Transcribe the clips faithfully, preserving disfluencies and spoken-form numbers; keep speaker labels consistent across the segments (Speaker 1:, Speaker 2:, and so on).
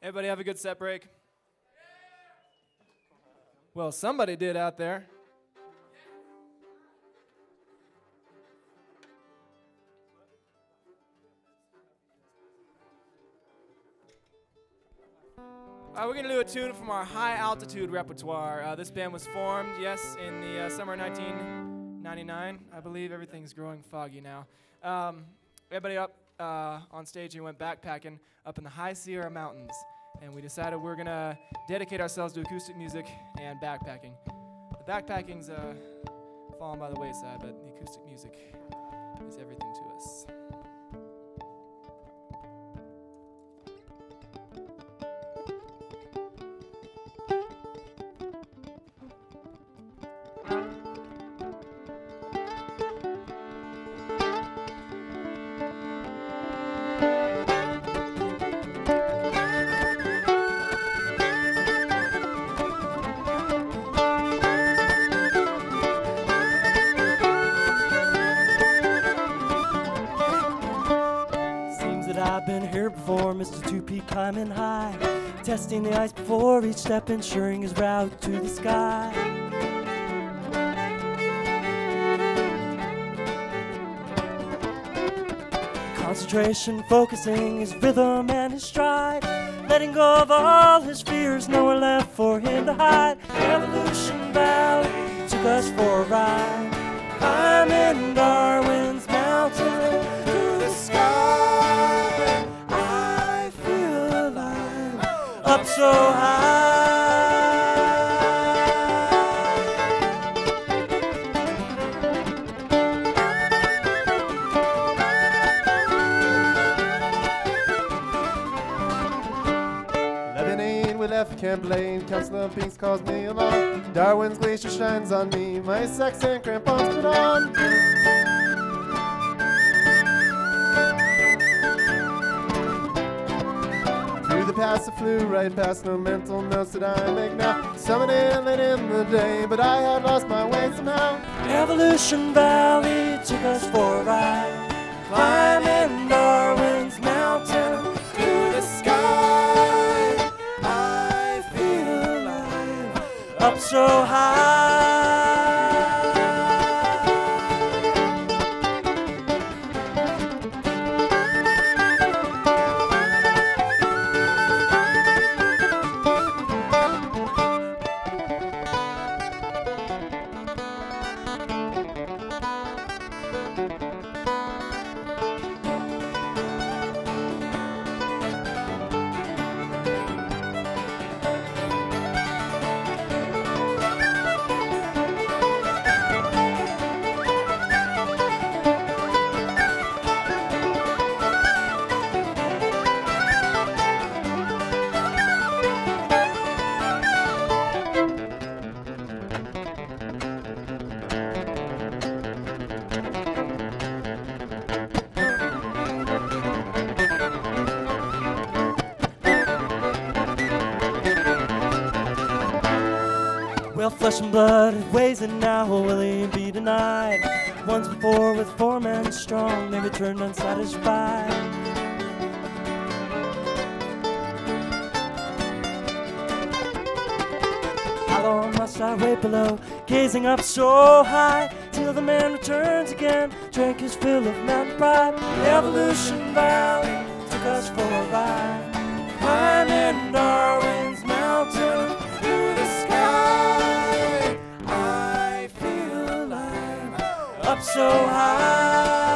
Speaker 1: Everybody have a good set break? Well, somebody did out there. Uh, we're going to do a tune from our high altitude repertoire. Uh, this band was formed, yes, in the uh, summer nineteen ninety-nine. I believe everything's growing foggy now. Um, everybody up uh, on stage, we went backpacking up in the High Sierra Mountains. And we decided we're going to dedicate ourselves to acoustic music and backpacking. The backpacking's uh, fallen by the wayside, but the acoustic music is everything to us.
Speaker 2: I've been here before, Mister Two-Peak climbing high, testing the ice before each step, ensuring his route to the sky. Concentration, focusing his rhythm and his stride, letting go of all his fears, nowhere left for him to hide. Evolution Valley took us for a ride, climbing Darwin's mountain to the sky. Up so high.
Speaker 3: Lebanon, we left Camp Lane. Council of Peaks calls me along. Darwin's glacier shines on me. My sacks and crampons put on. Pass, I flew right past, no mental notes that I make now. Summited late in the day, but I had lost my way somehow.
Speaker 2: Evolution Valley took us for a ride, climbing Darwin's mountain to the sky. I feel alive, up so high. Well, flesh and blood weighs it now, will he be denied? Once before with four men strong, they returned unsatisfied. How long must I wait below, gazing up so high, till the man returns again, drank his fill of mountain pride. The Evolution Valley took us for a ride, climbing Darwin's mountain to the sky. Up so high.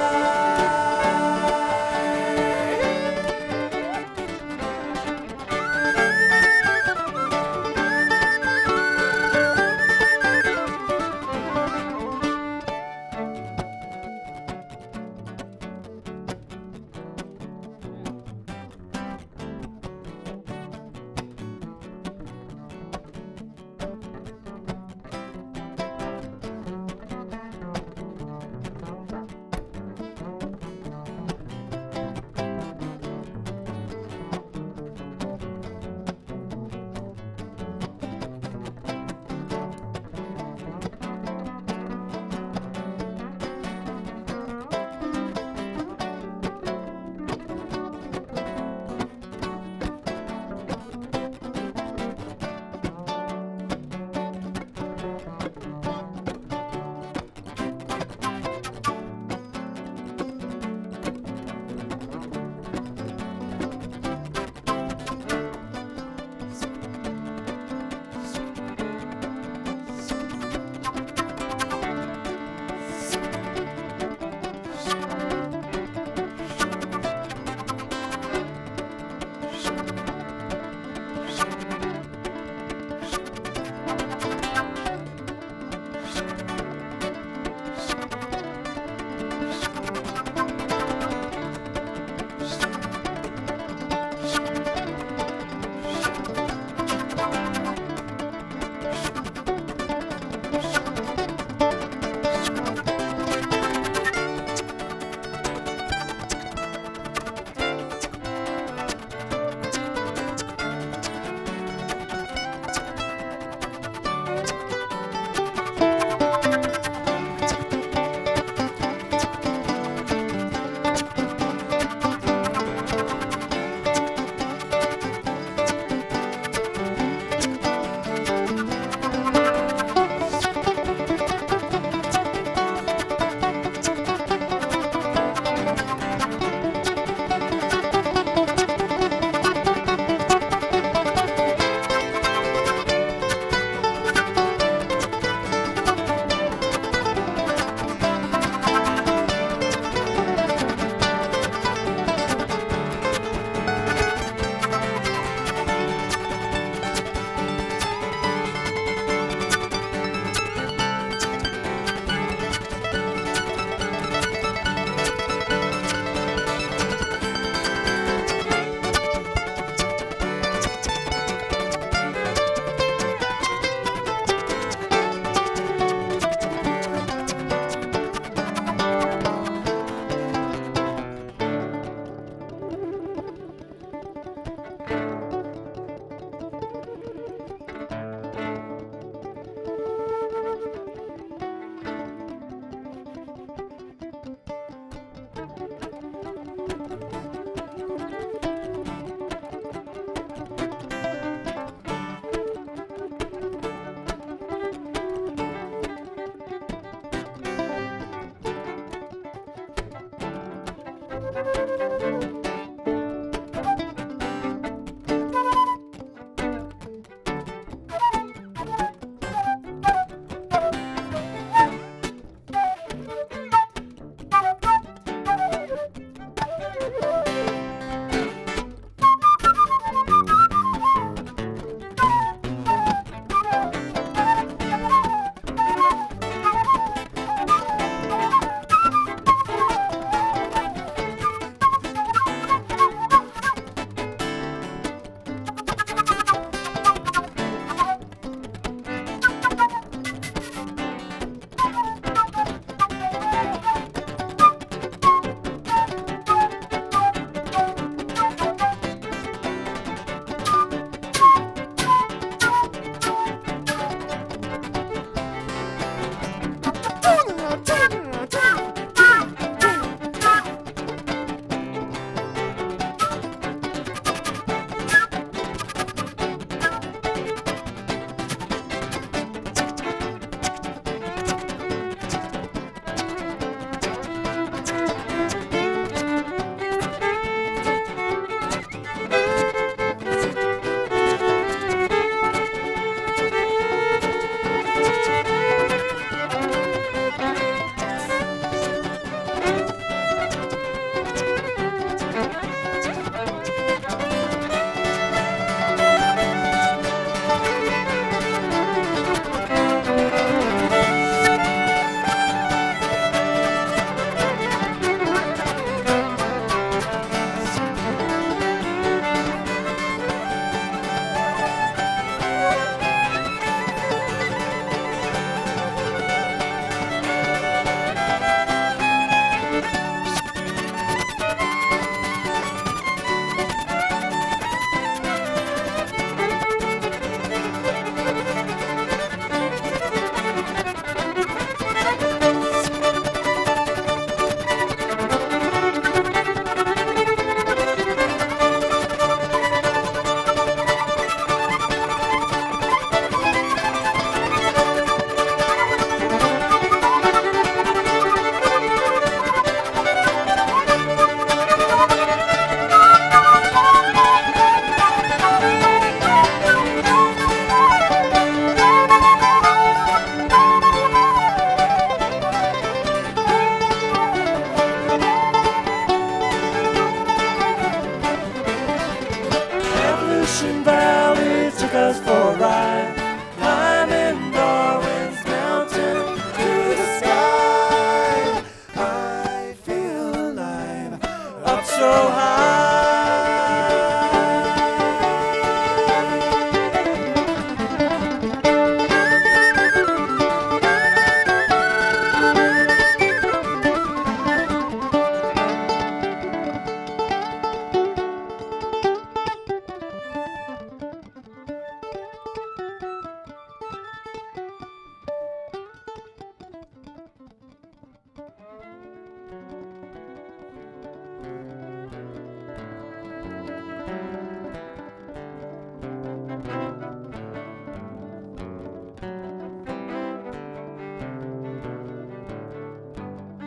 Speaker 2: so high.